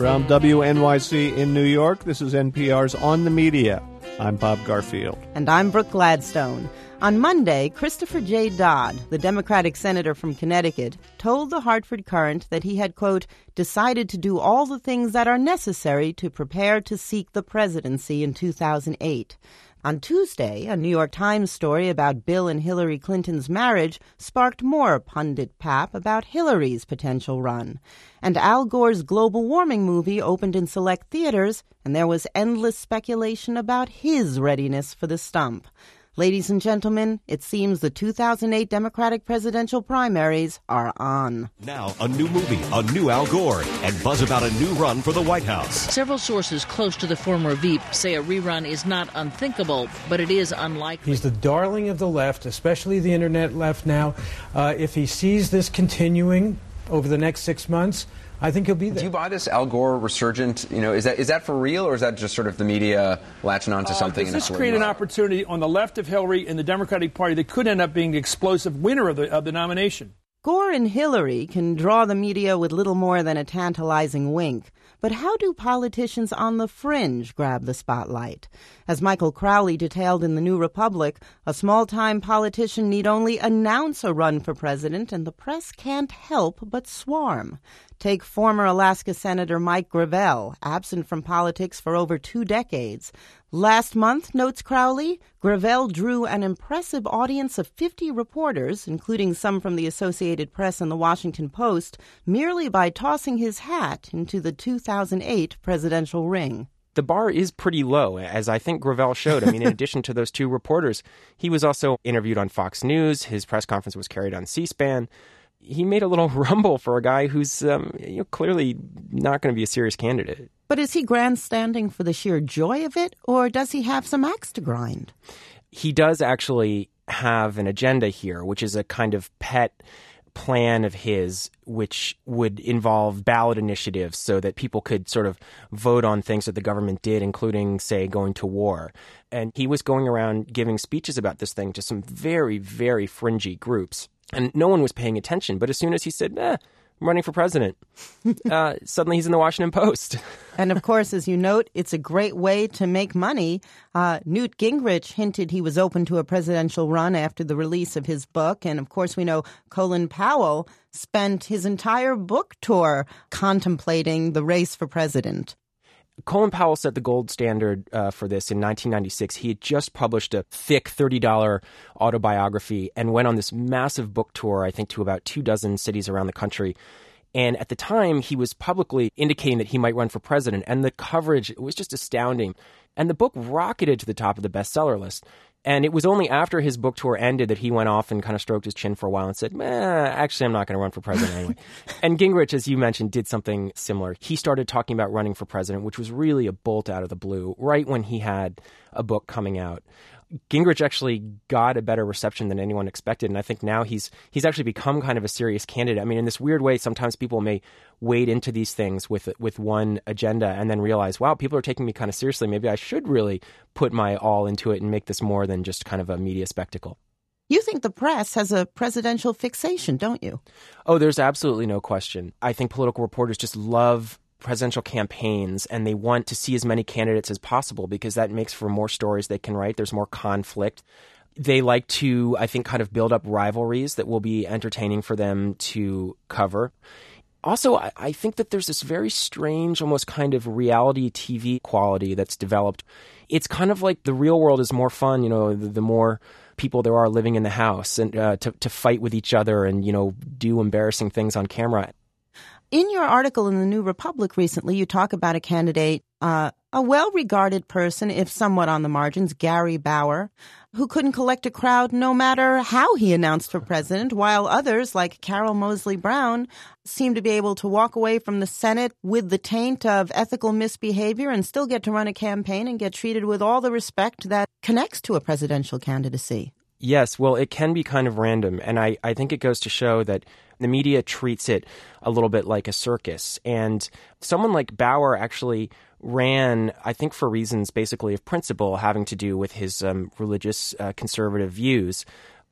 From WNYC in New York, this is NPR's On the Media. I'm Bob Garfield. And I'm Brooke Gladstone. On Monday, Christopher J. Dodd, the Democratic senator from Connecticut, told the Hartford Courant that he had, quote, decided to do all the things that are necessary to prepare to seek the presidency in 2008. On Tuesday, a New York Times story about Bill and Hillary Clinton's marriage sparked more pundit pap about Hillary's potential run. And Al Gore's global warming movie opened in select theaters, and there was endless speculation about his readiness for the stump. Ladies and gentlemen, it seems the 2008 Democratic presidential primaries are on. Now, a new movie, a new Al Gore, and buzz about a new run for the White House. Several sources close to the former Veep say a rerun is not unthinkable, but it is unlikely. He's the darling of the left, especially the internet left now. If he sees this continuing over the next 6 months, I think he'll be there. Do you buy this Al Gore resurgent? Is that for real, or is that just sort of the media latching onto something? Does this create an opportunity on the left of Hillary and the Democratic Party that could end up being the explosive winner of the nomination? Gore and Hillary can draw the media with little more than a tantalizing wink. But how do politicians on the fringe grab the spotlight? As Michael Crowley detailed in The New Republic, a small-time politician need only announce a run for president, and the press can't help but swarm. Take former Alaska Senator Mike Gravel, absent from politics for over 2 decades. Last month, notes Crowley, Gravel drew an impressive audience of 50 reporters, including some from the Associated Press and the Washington Post, merely by tossing his hat into the 2008 presidential ring. The bar is pretty low, as I think Gravel showed. I mean, in addition to those 2 reporters, he was also interviewed on Fox News. His press conference was carried on C-SPAN. He made a little rumble for a guy who's clearly not going to be a serious candidate. But is he grandstanding for the sheer joy of it, or does he have some axe to grind? He does actually have an agenda here, which is a kind of pet plan of his, which would involve ballot initiatives so that people could sort of vote on things that the government did, including, say, going to war. And he was going around giving speeches about this thing to some very, very fringy groups. And no one was paying attention. But as soon as he said, I'm running for president, suddenly he's in the Washington Post. And of course, as you note, it's a great way to make money. Newt Gingrich hinted he was open to a presidential run after the release of his book. And of course, we know Colin Powell spent his entire book tour contemplating the race for president. Colin Powell set the gold standard for this in 1996. He had just published a thick $30 autobiography and went on this massive book tour, I think, to about 24 cities around the country. And at the time, he was publicly indicating that he might run for president. And the coverage was just astounding. And the book rocketed to the top of the bestseller list. And it was only after his book tour ended that he went off and kind of stroked his chin for a while and said, actually, I'm not going to run for president anyway. And Gingrich, as you mentioned, did something similar. He started talking about running for president, which was really a bolt out of the blue, right when he had a book coming out. Gingrich actually got a better reception than anyone expected, and I think now he's actually become kind of a serious candidate. I mean, in this weird way, sometimes people may wade into these things with one agenda and then realize, wow, people are taking me kind of seriously. Maybe I should really put my all into it and make this more than just kind of a media spectacle. You think the press has a presidential fixation, don't you? Oh, there's absolutely no question. I think political reporters just love presidential campaigns, and they want to see as many candidates as possible because that makes for more stories they can write. There's more conflict. They like to, I think, kind of build up rivalries that will be entertaining for them to cover. Also, I think that there's this very strange, almost kind of reality TV quality that's developed. It's kind of like the real world is more fun, the more people there are living in the house and to fight with each other and, do embarrassing things on camera. In your article in The New Republic recently, you talk about a candidate, a well-regarded person, if somewhat on the margins, Gary Bauer, who couldn't collect a crowd no matter how he announced for president, while others, like Carol Moseley Brown, seem to be able to walk away from the Senate with the taint of ethical misbehavior and still get to run a campaign and get treated with all the respect that connects to a presidential candidacy. Yes, well, it can be kind of random, and I think it goes to show that the media treats it a little bit like a circus. And someone like Bauer actually ran, I think for reasons basically of principle having to do with his religious conservative views.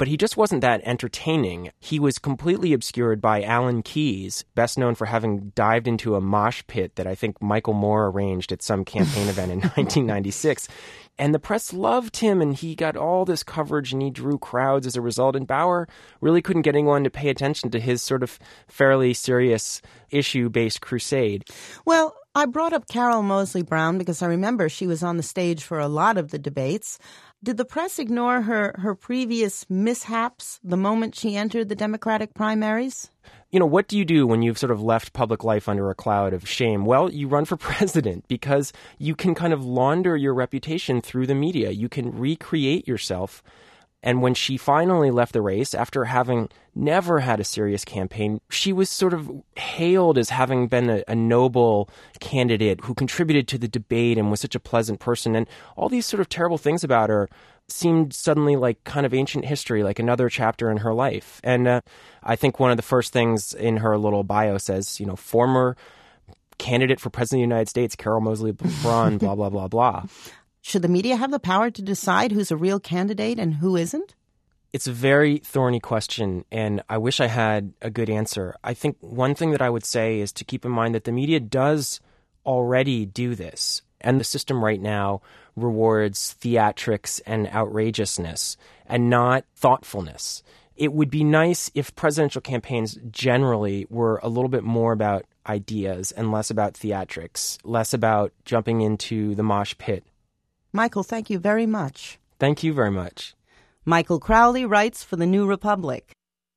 but he just wasn't that entertaining. He was completely obscured by Alan Keyes, best known for having dived into a mosh pit that I think Michael Moore arranged at some campaign event in 1996. And the press loved him, and he got all this coverage, and he drew crowds as a result. And Bauer really couldn't get anyone to pay attention to his sort of fairly serious issue-based crusade. Well, I brought up Carol Moseley Brown because I remember she was on the stage for a lot of the debates. Did the press ignore her previous mishaps the moment she entered the Democratic primaries? You know, what do you do when you've sort of left public life under a cloud of shame? Well, you run for president because you can kind of launder your reputation through the media. You can recreate yourself. And when she finally left the race, after having never had a serious campaign, she was sort of hailed as having been a noble candidate who contributed to the debate and was such a pleasant person. And all these sort of terrible things about her seemed suddenly like kind of ancient history, like another chapter in her life. And I think one of the first things in her little bio says, you know, former candidate for president of the United States, Carol Moseley Braun, blah, blah, blah, blah. Should the media have the power to decide who's a real candidate and who isn't? It's a very thorny question, and I wish I had a good answer. I think one thing that I would say is to keep in mind that the media does already do this. And the system right now rewards theatrics and outrageousness and not thoughtfulness. It would be nice if presidential campaigns generally were a little bit more about ideas and less about theatrics, less about jumping into the mosh pit. Michael, thank you very much. Thank you very much. Michael Crowley writes for The New Republic.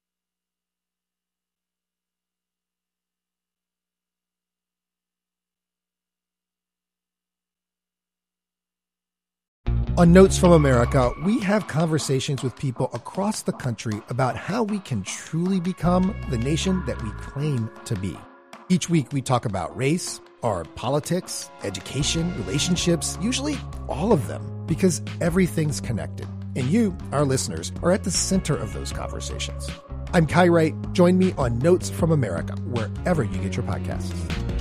On Notes from America, we have conversations with people across the country about how we can truly become the nation that we claim to be. Each week we talk about race, or politics, education, relationships, usually all of them, because everything's connected. And you, our listeners, are at the center of those conversations. I'm Kai Wright. Join me on Notes from America, wherever you get your podcasts.